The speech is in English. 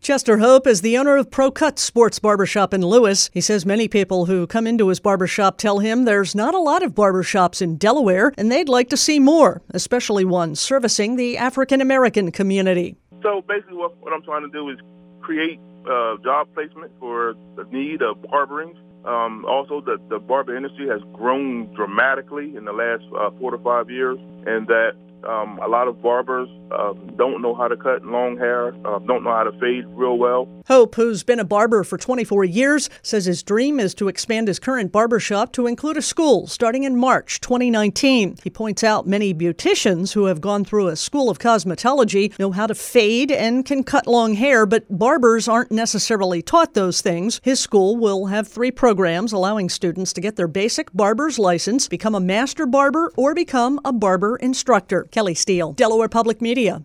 Chester Hope is the owner of Pro Cut Sports Barbershop in Lewis. He says many people who come into his barbershop tell him there's not a lot of barbershops in Delaware, and they'd like to see more, especially one servicing the African-American community. So basically what I'm trying to do is create job placement for the need of barbering. Also, the barber industry has grown dramatically in the last 4 to 5 years, and that a lot of barbers don't know how to cut long hair, don't know how to fade real well. Hope, who's been a barber for 24 years, says his dream is to expand his current barbershop to include a school starting in March 2019. He points out many beauticians who have gone through a school of cosmetology know how to fade and can cut long hair, but barbers aren't necessarily taught those things. His school will have 3 programs allowing students to get their basic barber's license, become a master barber, or become a barber instructor. Kelly Steele, Delaware Public Media.